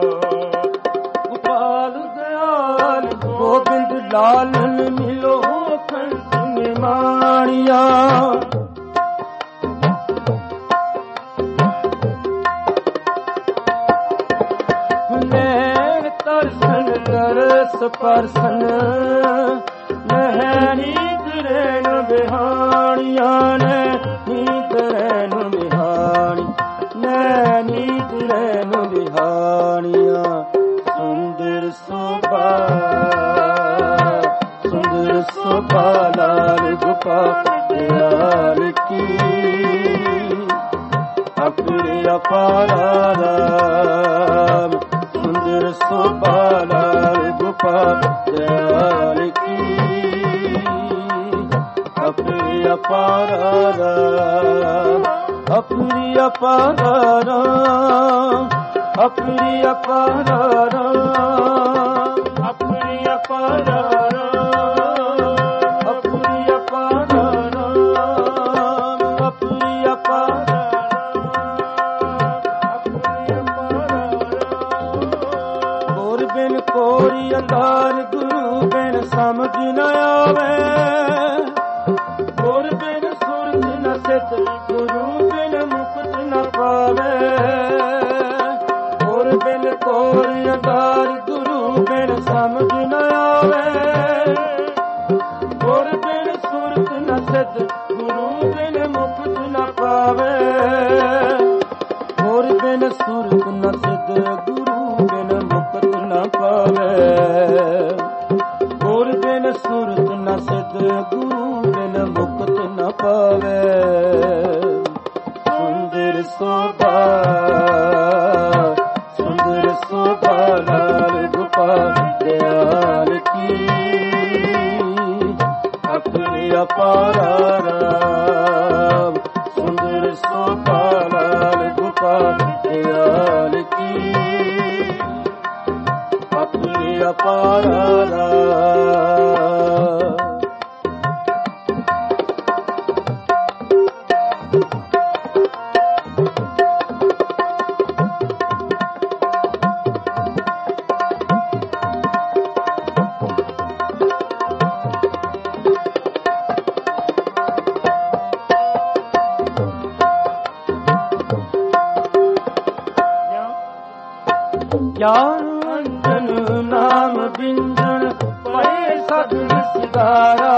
ਗੋਪਾਲ ਦਿਆਲ ਗੋਬਿੰਦ ਲਾਲ ਮਿਲੋ ਕੰਠ ਨੇ ਮਾਣਿਆ। ਨੈਣ ਤਰਸਨ ਤਰਸ ਪਰਸਨ ਨਹਿ ਨੀਂਦ ਰੈਣ ਬਿਹਾਣੀਆਂ। ਨੇ ਨੀਂਦ ਰੈਣ ਬਿਹਾਣੀ, ਨੈ ਨੀਂਦ ਰੈਣ ਬਿਹਾਣੀਆਂ। ਸੁੰਦਰ ਸੋਭਾ, ਸੁੰਦਰ ਸੋਭਾ ਲਾਲ ਗੋਪਾਲ ਦਿਆਲ ਕੀ। ਆਪਣੇ ਅਪਾਰਾ ਰਾਮ, ਸੁੰਦਰ ਸੋਭਾ ਲਾਲ ਗੋਪਾਲ ਦਿਆਲ ਕੀ। ਆਪਣੇ ਅਪਾਰਾ ਰਾਮ, ਅਪਰੀ ਅਪਾਰਾ ਅਪਰੀ ਅਪਾਰਾ ਅਪਰੀ ਅਪਾਰਾ ਅਪਰੀ ਅਪਾਰਾ ਅਪਰੀ ਅਪਾਰਾ ਗੁਰ ਬਿਨ ਕੋਈ ਅੰਧਾਰ ਗੁਰੂ ਬਿਨ ਸਮਝ ਨ ਆਵੇ ਗੁਰ ਬਿਨ ਸੁਰਤ ਨ ਸਿਤ ਗੁਰੂ ਬਿਨ ਮੁਕਤ ਨ ਪਾਵੇ ਗੁਰ ਬਿਨ ਕੋਈ ਅੰਧਾਰ ਗੁਰੂ ਬਿਨ ਸਮਝ ਨ ਆਵੇ ਗੁਰ ਬਿਨ ਸੁਰਤ ਨ ਸਿਤ ਗੁਰੂ ਬਿਨ ਮੁਕਤ ਨ ਪਾਵੇ ਗੁਰ ਬਿਨ ਸੁਰਤ ਨ ਸਿਤ ਗੁਰੂ ਬਿਨ ਮੁਕਤ ਨ ਪਾਵੇ ਗੁਰ ਬਿਨ ਸੁਰਤ ਨ ਸਿਤ ਗੁਰੂ ਬਿਨ ਮੁਕਤ ਨ ਪਾਵੇ ਸੁੰਦਰ ਸੋਭਾ ਸੁੰਦਰ ਸੋਭਾ ਲਾਲ ਗੋਪਾਲ ਦਿਆਲ ਕੀ ਅਪਰੀ ਅਪਾਰਾ ਰਾਮ ਸੁੰਦਰ ਸੋਭਾ ਲਾਲ ਗੋਪਾਲ ਦਿਆਲ ਕੀ ਅਪਰੀ ਅਪਾਰਾ ਰਾਮ ਗਿਆਨ ਅੰਜਨ ਨਾਮ ਬਿੰਦਨ ਪਏ ਸਗਲ ਸਿਦਾਰਾ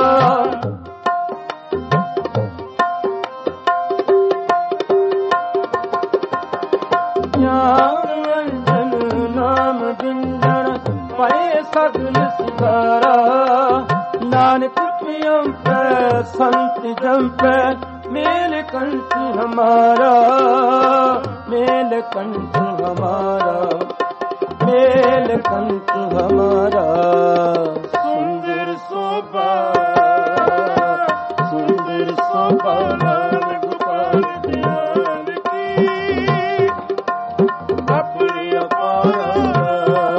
ਗਿਆਨ ਅੰਜਨ ਨਾਮ ਬਿੰਦਨ ਪਏ ਸਗਲ ਸਿਦਾਰਾ ਨਾਨਕ ਪਿਯੰ ਪੈ ਸੰਤ ਜੰਪੈ ਮੇਲ ਕੰਠ ਹਮਾਰਾ ਮੇਲ ਕੰਠ ਹਮਾਰਾ ਮੇਲ ਕੰਠ ਹਮਾਰਾ ਸੁੰਦਰ ਸੋਭਾ ਸੁੰਦਰ ਸੋਭਾ ਲਾਲ ਗੋਪਾਲ ਦਿਆਲ ਕੀ ਅਪਰੀ ਅਪਾਰਾ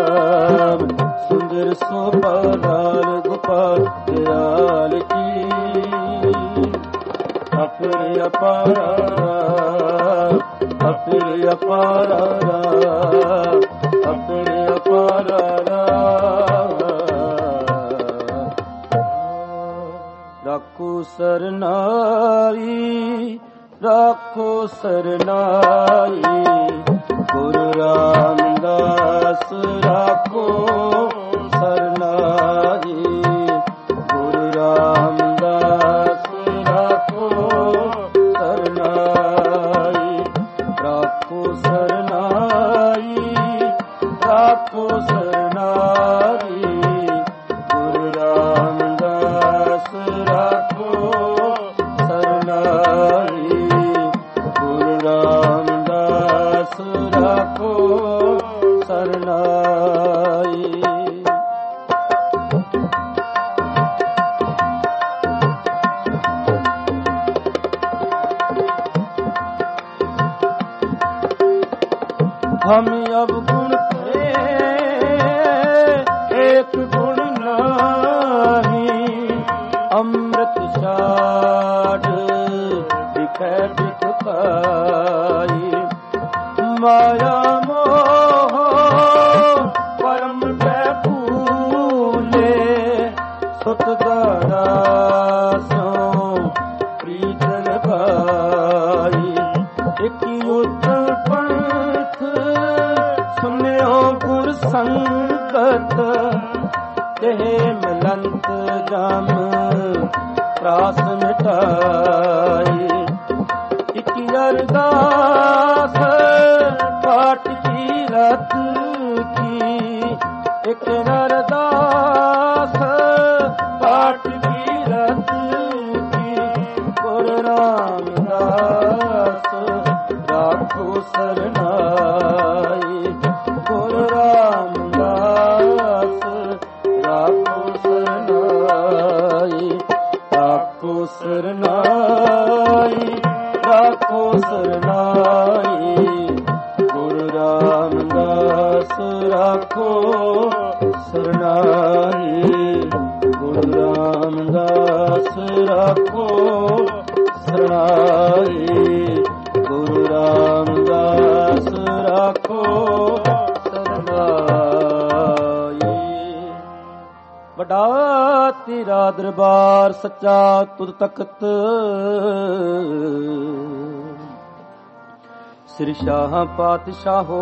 ਸੁੰਦਰ ਸੋਭਾ ਲਾਲ ਗੋਪਾਲ ਦਿਆਲ ਕੀ ਅਪਰੀ ਅਪਾਰਾ ਅਪਰੀ ਅਪਾਰਾ ਅਪਰੀ ਅਪਾਰਾ ਰਾਖੋ ਸਰਨਾਈ ਰਾਖੋ ਸਰਨਾਈ ਗੁਰੂ ਰਾਮਦਾਸ ਰਾਖੋ ਸਰਨਾਈ ਗੁਰੂ ਰਾਮਦਾਸ ਰਾਖੋ ਸਰਨਾਈ ਰਾਖੋ ਸਰਨਾਈ ਰਾਖੋ ਸਰਨਾਈ ਗੁਰੂ ਰਾਮਦਾਸ ਰਾਖੋ ਸਰਨਾਈ ਗੁਰੂ ਰਾਮਦਾਸ ਰਾਖੋ ਸਰਨਾਈ हम अब गुण थे एक गुण नाही अमृत छाड़ दिखै दिखताई माया मोह परम कै भूले सुत दारा सो प्रीतन भाई एक उतल पंथ सुनियो गुर संगत देह मिलंत जाम त्रास मिटाई इक अरदास पाठ की रत की एक अरदास पाठ की रत की गुरु रामदास राखो सरनाई गुरु रामदास राखो सरनाई राखो सरनाई राखो ਦਰਬਾਰ ਸੱਚਾ ਤੁਧ ਤਖਤ ਸਿਰ ਸ਼ਾਹ ਪਾਤਸ਼ਾਹੋ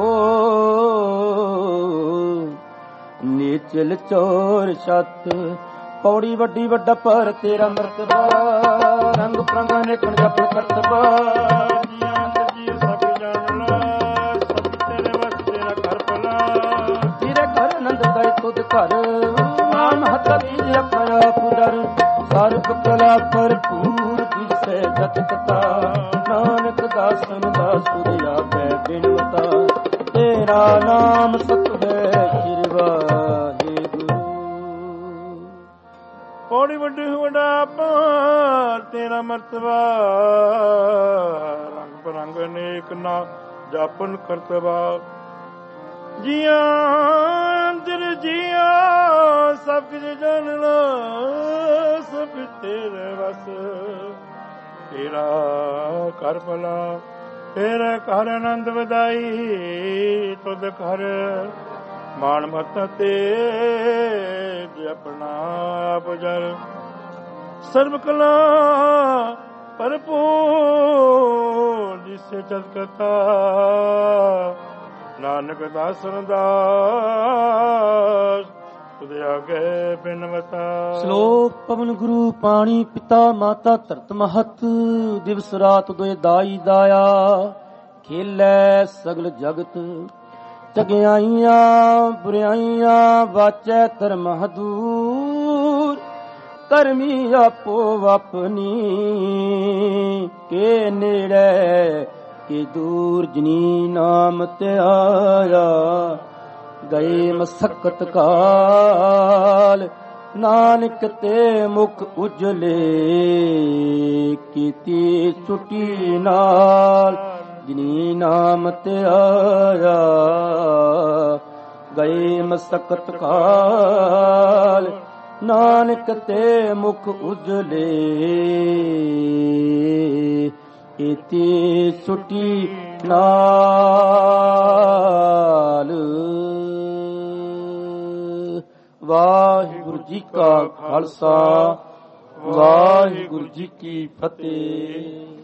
ਨੀਚਲ ਚੋਰ ਛੱਤ ਪੌੜੀ ਵੱਡੀ ਵੱਡਾ ਪਰ ਤੇਰਾ ਮਰਤਬਾ ਰੰਗ ਪ੍ਰੰਗਾਂ ਨੇ ਕਣ ਜਪ ਕਰਤਬਾ ਜੀਆਂ ਤੇ ਜੀ ਸਭ ਜਾਣ ਲਾ ਸਭ ਤੇਰੇ ਵਸ ਤੇਰਾ ਘਰ ਭਲਾ ਤੇਰੇ ਘਰ ਆਨੰਦ ਗਏ ਤੁਧ ਘਰ ਨਾਮ ਹੱਥ ਦੀ ਆਪਣਾ ਪੁਦਰ ਸਰਬ ਕਲਾ ਭਰਪੂਰ ਦਿਸੇ ਜਤ ਕਥਾ ਨਾਨਕ ਦਾਸਨ ਦਾਸ ਤੁਧ ਆਪੇ ਬਿਨਵਤਾ ਤੇਰਾ ਨਾਮ ਸਤ ਹੈ ਸ੍ਰੀ ਵਾਹਿਗੁਰੂ ਪੌੜੀ ਵੱਡੀ ਵੱਡਾ ਪਰ ਤੇਰਾ ਮਰਤਬਾ ਰੰਗ ਬਰੰਗ ਅਨੇਕ ਨਾ ਜਾਪਨ ਕਰਤਬਾ ਜੀਆਂ ਅੰਦਰ ਜੀਆਂ ਸਭ ਕੁਝ ਜਾਣਨਾ ਸਭ ਤੇਰੇ ਵਸ ਤੇਰਾ ਘਰ ਭਲਾ ਤੇਰਾ ਘਰ ਆਨੰਦ ਵਧਾਈ ਤੁਧ ਘਰ ਮਾਣ ਮਤ ਤੇ ਆਪਣਾ ਆਪ ਜਲ ਸਰਬ ਕਲਾ ਭਰਪੂਰ ਜਿਸੇ ਜਦ ਕਥਾ ਨਾਨਕ ਦਾਸਨ ਦਾਸ ਤੁਦੇ ਆਗੇ ਬਿਨਵਤਾ ਸ਼ਲੋਕ ਪਵਨ ਗੁਰੂ ਪਾਣੀ ਪਿਤਾ ਮਾਤਾ ਧਰਤ ਮਹਤ ਦਿਵਸ ਰਾਤ ਦੋਏ ਦਾਈ ਦਾਇਆ ਖੇਲੇ ਸਗਲ ਜਗਤ ਚਗਿਆਈਆਂ ਬੁਰਾਈਆਂ ਵਾਚੈ ਧਰਮ ਹਦੂਰ ਕਰਮੀ ਆਪੋ ਆਪਣੀ ਕੇ ਨੇੜੇ ਕੇ ਦੂਰ ਜਨੀ ਨਾਮ ਤੇ ਆਇਆ ਗਏ ਮਸਕਤ ਕਾਲ ਨਾਨਕ ਤੇ ਮੁਖ ਉਜਲੇ ਕੀਤੀ ਛੁਟੀ ਨਾਲ ਜਿਨੀ ਨਾਮ ਤੇ ਆਇਆ ਗਏ ਮਸਕਤ ਕਾਲ ਨਾਨਕ ਤੇ ਮੁਖ ਉਜਲੇ ਇਤੀ ਛੁਟੀ ਨਾਲ ਵਾਹਿਗੁਰੂ ਜੀ ਕਾ ਖਾਲਸਾ ਵਾਹਿਗੁਰੂ ਜੀ ਕੀ ਫਤਿਹ।